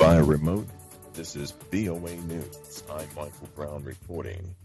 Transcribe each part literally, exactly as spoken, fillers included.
via remote. This is V O A News. I'm Michael Brown reporting.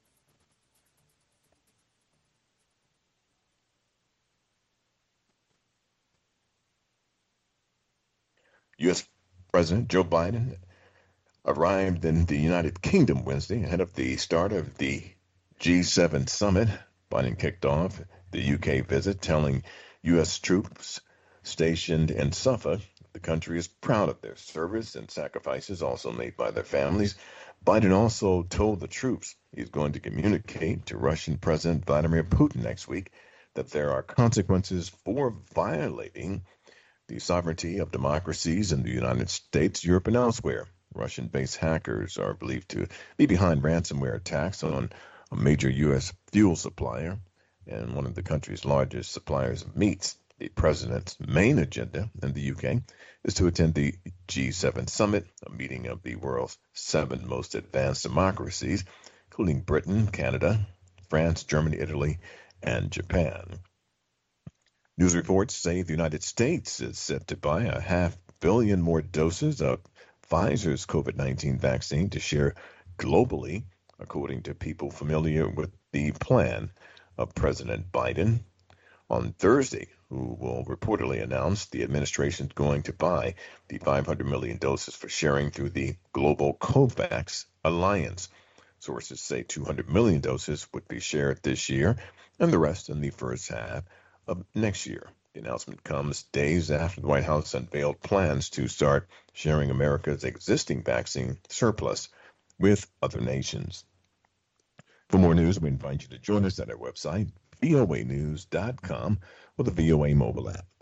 U S. President Joe Biden arrived in the United Kingdom Wednesday ahead of the start of the G seven summit. Biden kicked off the U K visit, telling U S troops stationed in Suffolk the country is proud of their service and sacrifices also made by their families. Biden also told the troops he's going to communicate to Russian President Vladimir Putin next week that there are consequences for violating the sovereignty of democracies in the United States, Europe, and elsewhere. Russian-based hackers are believed to be behind ransomware attacks on a major U S fuel supplier and one of the country's largest suppliers of meats. The president's main agenda in the U K is to attend the G seven summit, a meeting of the world's seven most advanced democracies, including Britain, Canada, France, Germany, Italy, and Japan. News reports say the United States is set to buy a half billion more doses of Pfizer's COVID nineteen vaccine to share globally, according to people familiar with the plan of President Biden. On Thursday, who will reportedly announce the administration is going to buy the five hundred million doses for sharing through the global COVAX alliance. Sources say two hundred million doses would be shared this year and the rest in the first half of next year. The announcement comes days after the White House unveiled plans to start sharing America's existing vaccine surplus with other nations. For more news, we invite you to join us at our website, V O A news dot com, or the V O A mobile app.